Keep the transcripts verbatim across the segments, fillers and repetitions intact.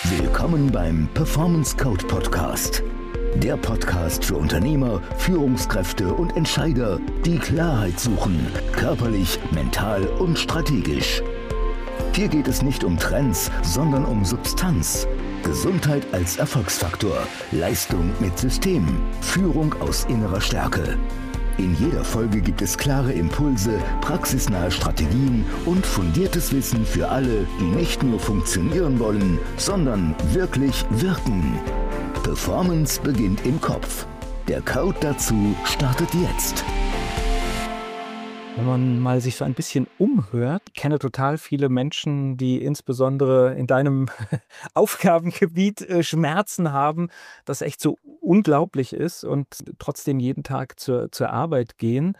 Willkommen beim Performance Code Podcast. Der Podcast für Unternehmer, Führungskräfte und Entscheider, die Klarheit suchen, körperlich, mental und strategisch. Hier geht es nicht um Trends, sondern um Substanz. Gesundheit als Erfolgsfaktor, Leistung mit System, Führung aus innerer Stärke. In jeder Folge gibt es klare Impulse, praxisnahe Strategien und fundiertes Wissen für alle, die nicht nur funktionieren wollen, sondern wirklich wirken. Performance beginnt im Kopf. Der Code dazu startet jetzt. Wenn man mal sich so ein bisschen umhört, ich kenne total viele Menschen, die insbesondere in deinem Aufgabengebiet äh, Schmerzen haben, das echt so unglaublich ist und trotzdem jeden Tag zur, zur Arbeit gehen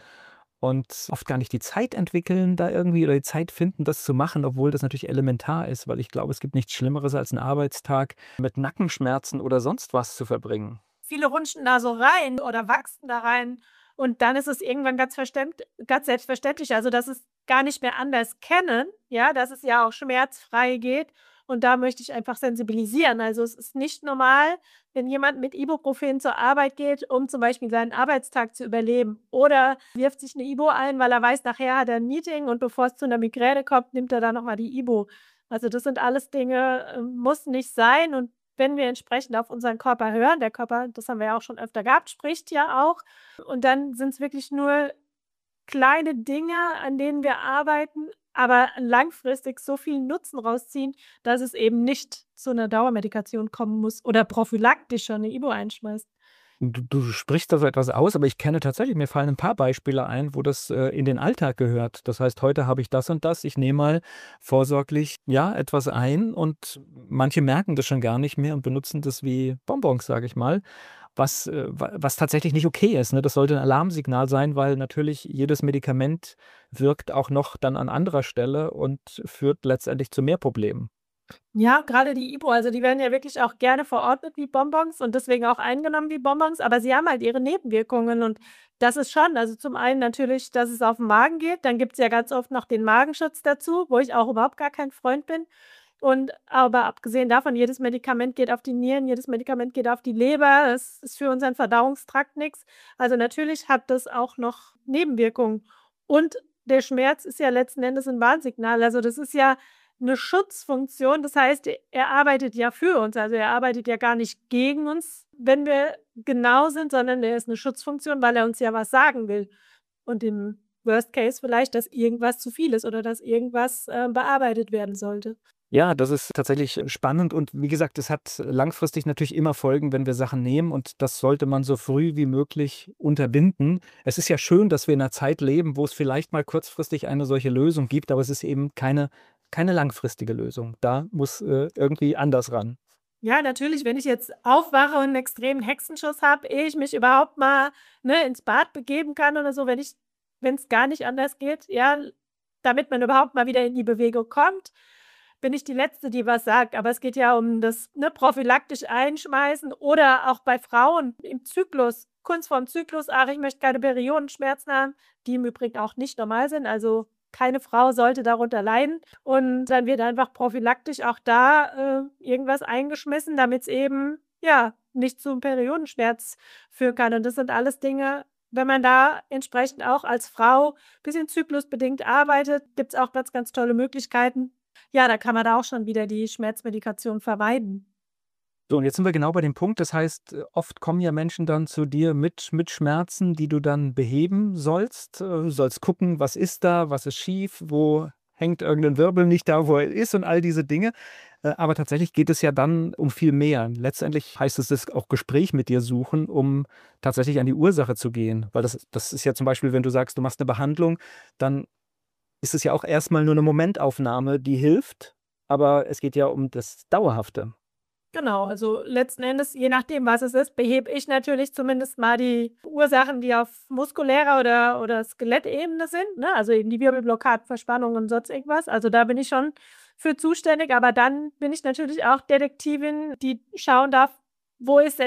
und oft gar nicht die Zeit entwickeln, da irgendwie oder die Zeit finden, das zu machen, obwohl das natürlich elementar ist, weil ich glaube, es gibt nichts Schlimmeres, als einen Arbeitstag mit Nackenschmerzen oder sonst was zu verbringen. Viele rutschen da so rein oder wachsen da rein. Und dann ist es irgendwann ganz, ganz selbstverständlich, also dass es gar nicht mehr anders kennen, ja, dass es ja auch schmerzfrei geht. Und da möchte ich einfach sensibilisieren. Also es ist nicht normal, wenn jemand mit Ibuprofen zur Arbeit geht, um zum Beispiel seinen Arbeitstag zu überleben. Oder wirft sich eine Ibo ein, weil er weiß, nachher hat er ein Meeting und bevor es zu einer Migräne kommt, nimmt er dann nochmal die Ibo. Also das sind alles Dinge, äh, muss nicht sein. Und wenn wir entsprechend auf unseren Körper hören, der Körper, das haben wir ja auch schon öfter gehabt, spricht ja auch. Und dann sind es wirklich nur kleine Dinge, an denen wir arbeiten, aber langfristig so viel Nutzen rausziehen, dass es eben nicht zu einer Dauermedikation kommen muss oder prophylaktisch schon eine Ibo einschmeißt. Du, du sprichst da so etwas aus, aber ich kenne tatsächlich, mir fallen ein paar Beispiele ein, wo das äh, in den Alltag gehört. Das heißt, heute habe ich das und das, ich nehme mal vorsorglich ja etwas ein und manche merken das schon gar nicht mehr und benutzen das wie Bonbons, sage ich mal, was, äh, was tatsächlich nicht okay ist. Ne? Das sollte ein Alarmsignal sein, weil natürlich jedes Medikament wirkt auch noch dann an anderer Stelle und führt letztendlich zu mehr Problemen. Ja, gerade die Ibo, also die werden ja wirklich auch gerne verordnet wie Bonbons und deswegen auch eingenommen wie Bonbons, aber sie haben halt ihre Nebenwirkungen und das ist schon, also zum einen natürlich, dass es auf den Magen geht, dann gibt es ja ganz oft noch den Magenschutz dazu, wo ich auch überhaupt gar kein Freund bin. Und aber abgesehen davon, jedes Medikament geht auf die Nieren, jedes Medikament geht auf die Leber, das ist für unseren Verdauungstrakt nichts. Also natürlich hat das auch noch Nebenwirkungen. Und der Schmerz ist ja letzten Endes ein Warnsignal, also das ist ja eine Schutzfunktion, das heißt, er arbeitet ja für uns, also er arbeitet ja gar nicht gegen uns, wenn wir genau sind, sondern er ist eine Schutzfunktion, weil er uns ja was sagen will. Und im Worst Case vielleicht, dass irgendwas zu viel ist oder dass irgendwas äh, bearbeitet werden sollte. Ja, das ist tatsächlich spannend und wie gesagt, es hat langfristig natürlich immer Folgen, wenn wir Sachen nehmen und das sollte man so früh wie möglich unterbinden. Es ist ja schön, dass wir in einer Zeit leben, wo es vielleicht mal kurzfristig eine solche Lösung gibt, aber es ist eben keine, keine langfristige Lösung. Da muss äh, irgendwie anders ran. Ja, natürlich, wenn ich jetzt aufwache und einen extremen Hexenschuss habe, ehe ich mich überhaupt mal ne, ins Bad begeben kann oder so, wenn ich, wenn es gar nicht anders geht, ja, damit man überhaupt mal wieder in die Bewegung kommt, bin ich die Letzte, die was sagt. Aber es geht ja um das ne, prophylaktisch einschmeißen oder auch bei Frauen im Zyklus, kurz vorm Zyklus, ach, ich möchte keine Periodenschmerzen haben, die im Übrigen auch nicht normal sind. Also keine Frau sollte darunter leiden. Und dann wird einfach prophylaktisch auch da äh, irgendwas eingeschmissen, damit es eben ja nicht zum Periodenschmerz führen kann. Und das sind alles Dinge, wenn man da entsprechend auch als Frau ein bisschen zyklusbedingt arbeitet, gibt es auch ganz, ganz tolle Möglichkeiten. Ja, da kann man da auch schon wieder die Schmerzmedikation vermeiden. So, und jetzt sind wir genau bei dem Punkt. Das heißt, äh, oft kommen ja Menschen dann zu dir mit, mit Schmerzen, die du dann beheben sollst. Äh, Du sollst gucken, was ist da, was ist schief, wo hängt irgendein Wirbel nicht da, wo er ist und all diese Dinge. Äh, Aber tatsächlich geht es ja dann um viel mehr. Letztendlich heißt es, das auch Gespräch mit dir suchen, um tatsächlich an die Ursache zu gehen. Weil das, das ist ja zum Beispiel, wenn du sagst, du machst eine Behandlung, dann ist es ja auch erstmal nur eine Momentaufnahme, die hilft. Aber es geht ja um das Dauerhafte. Genau, also letzten Endes, je nachdem, was es ist, behebe ich natürlich zumindest mal die Ursachen, die auf muskulärer oder, oder Skelettebene sind, ne? Also eben die Wirbelblockaden, Verspannungen und sonst irgendwas. Also da bin ich schon für zuständig, aber dann bin ich natürlich auch Detektivin, die schauen darf, wo ist denn die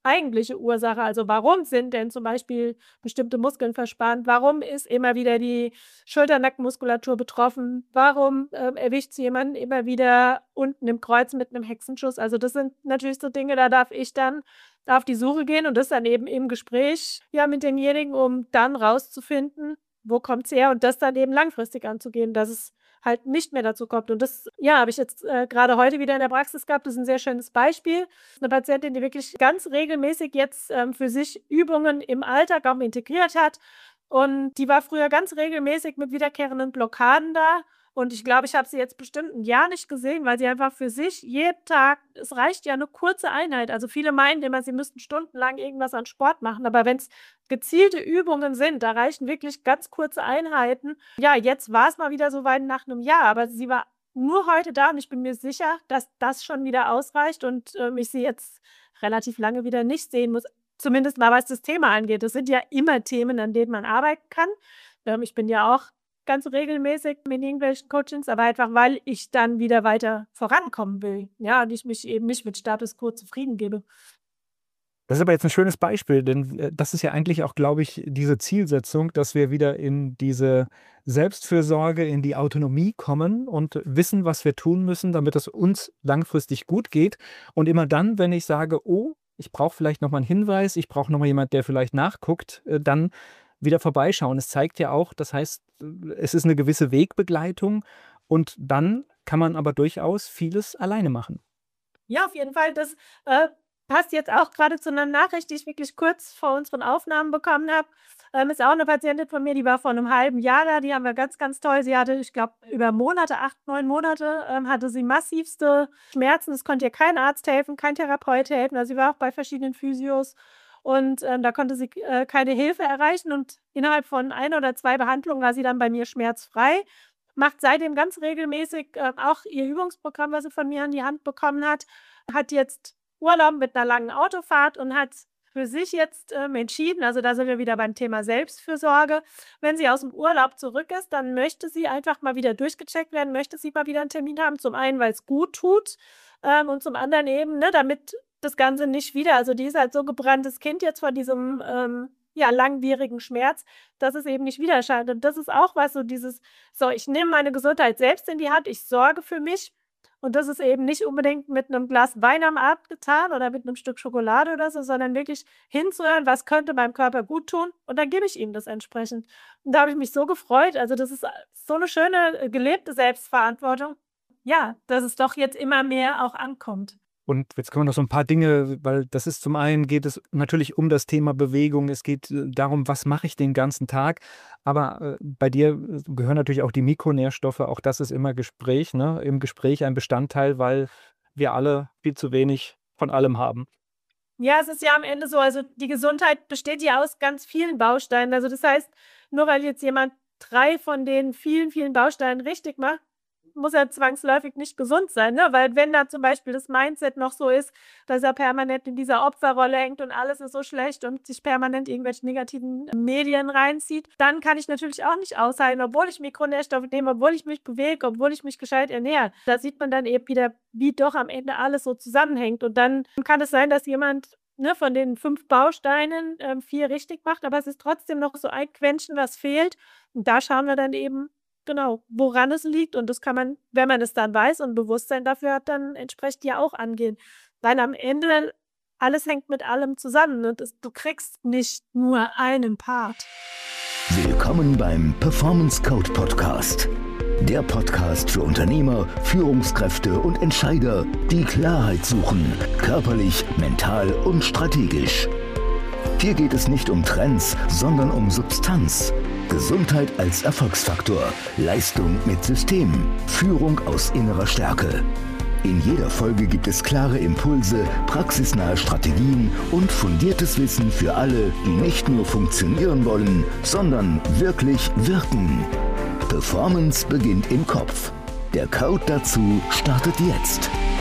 eigentliche Ursache. Also warum sind denn zum Beispiel bestimmte Muskeln verspannt? Warum ist immer wieder die Schulter-Nackenmuskulatur betroffen? Warum ähm, erwischt sie jemanden immer wieder unten im Kreuz mit einem Hexenschuss? Also das sind natürlich so Dinge, da darf ich dann auf die Suche gehen und das dann eben im Gespräch ja mit demjenigen, um dann rauszufinden, wo kommt es her und das dann eben langfristig anzugehen, dass es halt nicht mehr dazu kommt. Und das, ja, habe ich jetzt äh, gerade heute wieder in der Praxis gehabt. Das ist ein sehr schönes Beispiel. Eine Patientin, die wirklich ganz regelmäßig jetzt ähm, für sich Übungen im Alltag auch integriert hat. Und die war früher ganz regelmäßig mit wiederkehrenden Blockaden da. Und ich glaube, ich habe sie jetzt bestimmt ein Jahr nicht gesehen, weil sie einfach für sich jeden Tag, es reicht ja eine kurze Einheit. Also viele meinen immer, sie müssten stundenlang irgendwas an Sport machen. Aber wenn es gezielte Übungen sind, da reichen wirklich ganz kurze Einheiten. Ja, jetzt war es mal wieder so weit nach einem Jahr, aber sie war nur heute da und ich bin mir sicher, dass das schon wieder ausreicht und ähm, ich sie jetzt relativ lange wieder nicht sehen muss. Zumindest mal, was das Thema angeht. Das sind ja immer Themen, an denen man arbeiten kann. Ähm, ich bin ja auch ganz regelmäßig mit irgendwelchen Coachings, aber einfach, weil ich dann wieder weiter vorankommen will. Ja, und ich mich eben nicht mit Status quo zufrieden gebe. Das ist aber jetzt ein schönes Beispiel, denn äh, das ist ja eigentlich auch, glaube ich, diese Zielsetzung, dass wir wieder in diese Selbstfürsorge, in die Autonomie kommen und wissen, was wir tun müssen, damit es uns langfristig gut geht. Und immer dann, wenn ich sage, oh, ich brauche vielleicht nochmal einen Hinweis, ich brauche nochmal jemand, der vielleicht nachguckt, äh, dann wieder vorbeischauen. Es zeigt ja auch, das heißt, es ist eine gewisse Wegbegleitung und dann kann man aber durchaus vieles alleine machen. Ja, auf jeden Fall. Das äh, passt jetzt auch gerade zu einer Nachricht, die ich wirklich kurz vor unseren Aufnahmen bekommen habe. Ähm, ist auch eine Patientin von mir, die war vor einem halben Jahr da. Die haben wir ganz, ganz toll. Sie hatte, ich glaube, über Monate, acht, neun Monate, ähm, hatte sie massivste Schmerzen. Es konnte ihr kein Arzt helfen, kein Therapeut helfen. Also sie war auch bei verschiedenen Physios. Und ähm, da konnte sie äh, keine Hilfe erreichen. Und innerhalb von ein oder zwei Behandlungen war sie dann bei mir schmerzfrei. Macht seitdem ganz regelmäßig äh, auch ihr Übungsprogramm, was sie von mir in die Hand bekommen hat. Hat jetzt Urlaub mit einer langen Autofahrt und hat für sich jetzt ähm, entschieden, also da sind wir wieder beim Thema Selbstfürsorge, wenn sie aus dem Urlaub zurück ist, dann möchte sie einfach mal wieder durchgecheckt werden, möchte sie mal wieder einen Termin haben. Zum einen, weil es gut tut ähm, und zum anderen eben, ne, damit das Ganze nicht wieder, also die ist halt so gebranntes Kind jetzt von diesem ähm, ja, langwierigen Schmerz, dass es eben nicht wieder erscheint. Und das ist auch was, so dieses, so, ich nehme meine Gesundheit selbst in die Hand, ich sorge für mich. Und das ist eben nicht unbedingt mit einem Glas Wein am Abend getan oder mit einem Stück Schokolade oder so, sondern wirklich hinzuhören, was könnte meinem Körper gut tun und dann gebe ich ihm das entsprechend. Und da habe ich mich so gefreut. Also das ist so eine schöne, gelebte Selbstverantwortung. Ja, dass es doch jetzt immer mehr auch ankommt. Und jetzt können wir noch so ein paar Dinge, weil das ist zum einen geht es natürlich um das Thema Bewegung, es geht äh, darum, was mache ich den ganzen Tag, aber äh, bei dir gehören natürlich auch die Mikronährstoffe, auch das ist immer Gespräch, ne? Im Gespräch ein Bestandteil, weil wir alle viel zu wenig von allem haben. Ja, es ist ja am Ende so, also die Gesundheit besteht ja aus ganz vielen Bausteinen. Also das heißt, nur weil jetzt jemand drei von den vielen, vielen Bausteinen richtig macht, muss er zwangsläufig nicht gesund sein, ne? Weil wenn da zum Beispiel das Mindset noch so ist, dass er permanent in dieser Opferrolle hängt und alles ist so schlecht und sich permanent irgendwelche negativen Medien reinzieht, dann kann ich natürlich auch nicht aushalten, obwohl ich Mikronährstoffe nehme, obwohl ich mich bewege, obwohl ich mich gescheit ernähre. Da sieht man dann eben wieder, wie doch am Ende alles so zusammenhängt. Und dann kann es sein, dass jemand ne, von den fünf Bausteinen ähm, vier richtig macht, aber es ist trotzdem noch so ein Quäntchen, was fehlt. Und da schauen wir dann eben, genau, woran es liegt. Und das kann man, wenn man es dann weiß und Bewusstsein dafür hat, dann entsprechend ja auch angehen. Weil am Ende alles hängt mit allem zusammen und es, du kriegst nicht nur einen Part. Willkommen beim Performance Code Podcast. Der Podcast für Unternehmer, Führungskräfte und Entscheider, die Klarheit suchen, körperlich, mental und strategisch. Hier geht es nicht um Trends, sondern um Substanz. Gesundheit als Erfolgsfaktor, Leistung mit System, Führung aus innerer Stärke. In jeder Folge gibt es klare Impulse, praxisnahe Strategien und fundiertes Wissen für alle, die nicht nur funktionieren wollen, sondern wirklich wirken. Performance beginnt im Kopf. Der Code dazu startet jetzt.